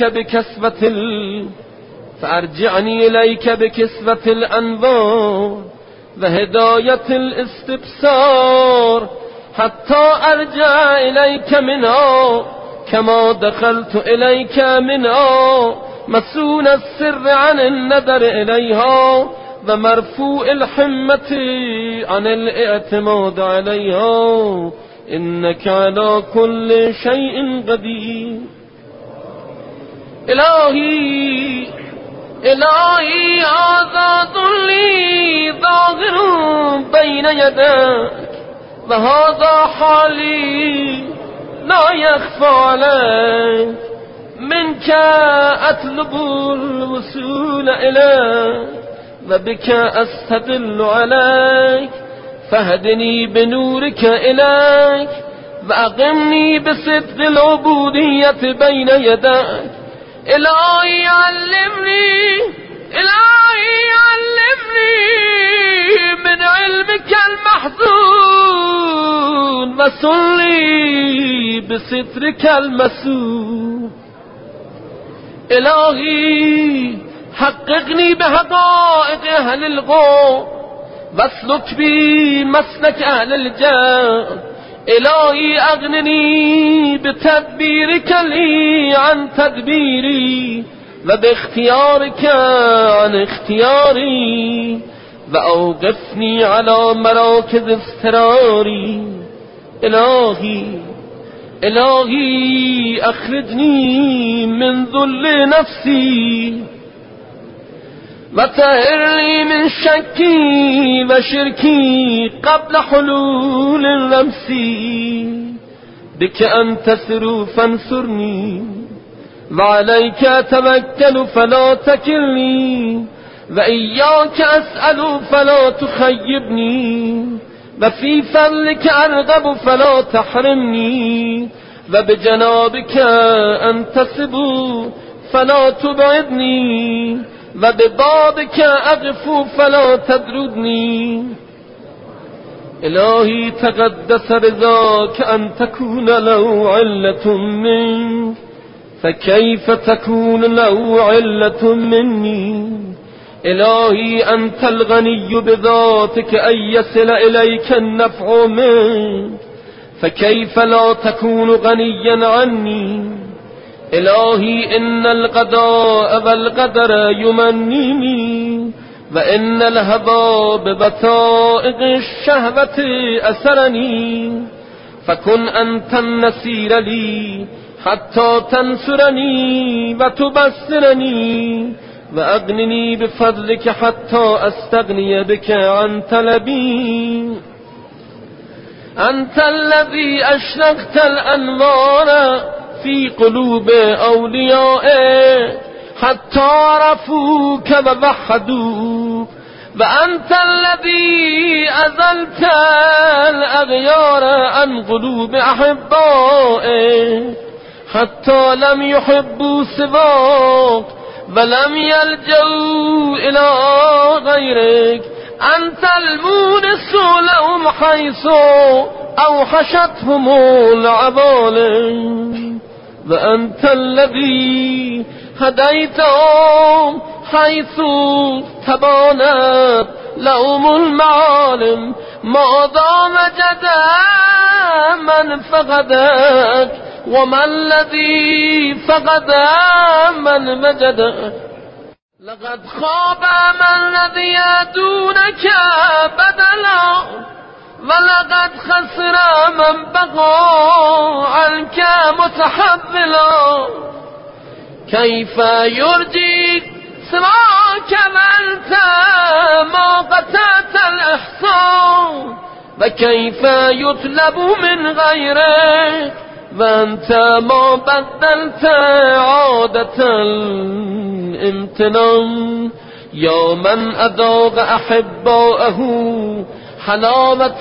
إليك بكسبة الأنوار وهداية الاستبصار حتى أرجع إليك منها كما دخلت إليك منها مسون السر عن النظر إليها ومرفوع الحمة عن الاعتماد عليها إنك على كل شيء قدير إلهي آزاد لي ظاهر بين يديك وهذا حالي لا يخفى عليك منك أطلب الوصول إليك وبك أستدل عليك فهدني بنورك إليك وأقمني بصدق العبودية بين يديك إلهي علمني علمني من علمك المحزون وصلي بسترك المسون. إلهي حققني بحقائق أهل الغور واسلك بي مسلك أهل الجاه. إلهي أغنني بتدبيرك لي عن تدبيري وباختيارك عن اختياري، وأوقفني على مراكز اضطراري. إلهي أخرجني من ذل نفسي وطهرني من شكي وشركي قبل حلول اللمس. بك أنتصر فانصرني وعليك أتوكل فلا تكلني، وإياك أسأل فلا تخيبني، وفي فضلك أرغب فلا تحرمني، وبجنابك أنتصب فلا تبعدني، وببابك أغفو فلا تدردني. إلهي تقدس رضاك أن تكون له علة منك، فكيف تكون له علة مني؟ إلهي أنت الغني بذاتك أن يصل إليك النفع منك، فكيف لا تكون غنيا عني؟ إلهي إن القضاء والقدر يمنيني، وإن الهوى ببطائق الشهوة أسرني، فكن أنت النصير لي حتى تنصرني وتبصرني، وأغنني بفضلك حتى أستغني بك عن طلبي. أنت الذي أشرقت الأنوار في قلوب أوليائك حتى عرفوك ووحدوك، وأنت الذي أزلت الأغيار عن قلوب أحبائك حتى لم يحبوا سواك ولم يلجوا إلى غيرك. أنت المونس لهم حيث أوحشتهم العوالم، وأنت الذي هديتهم حيث تبانت لهم المعالم. ما دام جدا من فقدك، وما الذي فقد من مجدك. لقد خاب من الذي يدونك بدلا، ولقد خسر من بقى عنك متحملا. كيف يرجي سواك وأنت ما قطعت الإحصان، وكيف يطلب من غيرك وأنت ما بدلت عادة الامتنان. يا من أذاق أحباءه حلاوة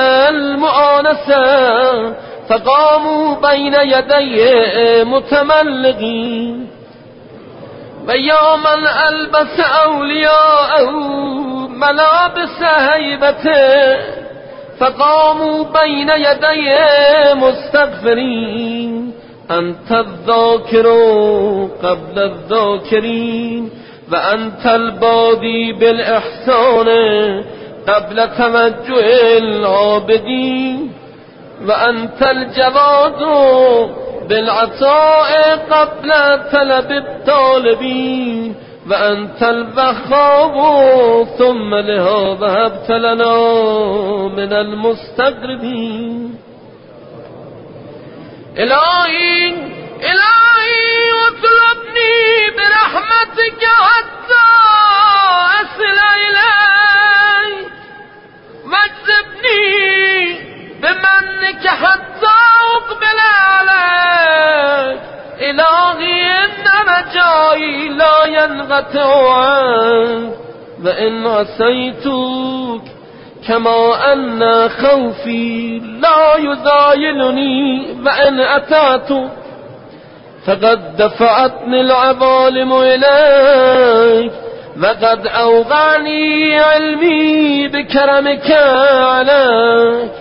المؤانسة فقاموا بين يديه متملقين، ويا من ألبس أولياءه ملابس هيبته فقاموا بين يديه مستغفرين. أنت الذاكر قبل الذاكرين، وأنت البادي بالإحسان قبل توجه العابدين، وأنت الجواد بالعطاء قبل طلب الطالبين، وأنت الوهاب ثم لها وهبت لنا من المستغربين. إلهي واطلبني برحمتك حتى أصل إليك، واجذبني بمنك حتى أقبل عليك. إلهي إن رجائي لا ينقطع عنك، وإن عصيتك كما أن خوفي لا يزايلني، وإن أتعت فقد دفعتني العوالم إليك. وقد أوغعني علمي بكرمك عليك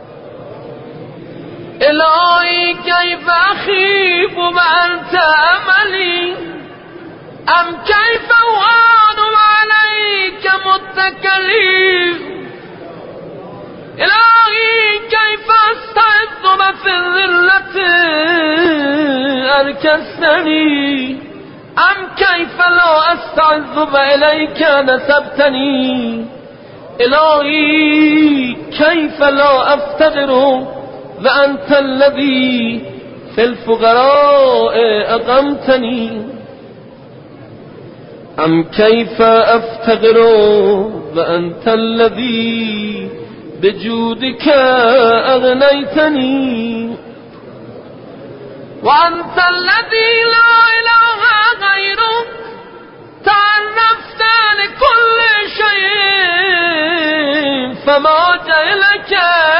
إلهي كيف أخيب وأنت أملي أم كيف أوان عليك متكلي إلهي كيف أستعذ في الذلة أركستني أم كيف لا أستعذ إليك نسبتني إلهي كيف لا أفتقر وأنت الذي في الفقراء أقمتني أم كيف أفتقر وأنت الذي بجودك أغنيتني وأنت الذي لا إله غيرك تعرفت لكل شيء فما جئلك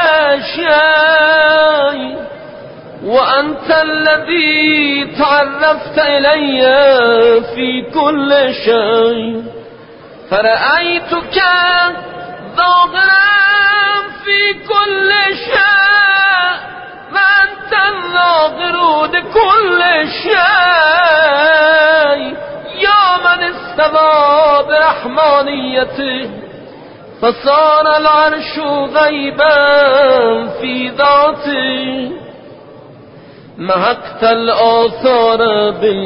شيء وأنت الذي تعرفت إلي في كل شيء فرأيتك ظاهرا في كل شيء وأنت الظاهر لكل شيء يا من استوى برحمانيته فصار العرش غيبا في ذاته محقت الآثار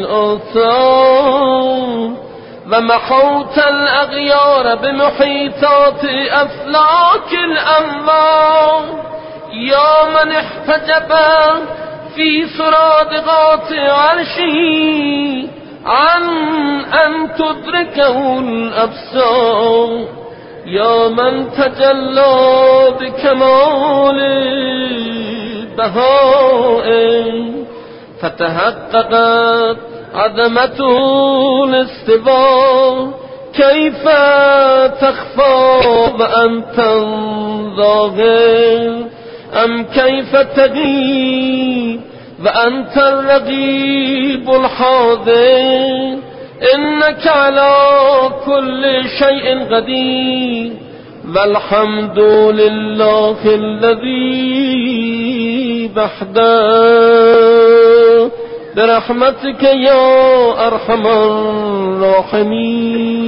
بالآثار ومحوت الأغيار بمحيطات أفلاك الأنوار يا من احتجب في سرادقات عرشه عن أن تدركه الأبصار يا من تجلى بكمال بهاء فتحققت عظمته الاستواء كيف تخفى وأنت ظاهر أم كيف تغيب وأنت الرقيب الحاضر إنك على كل شيء قدير والحمد لله الذي وحده برحمتك يا أرحم الراحمين.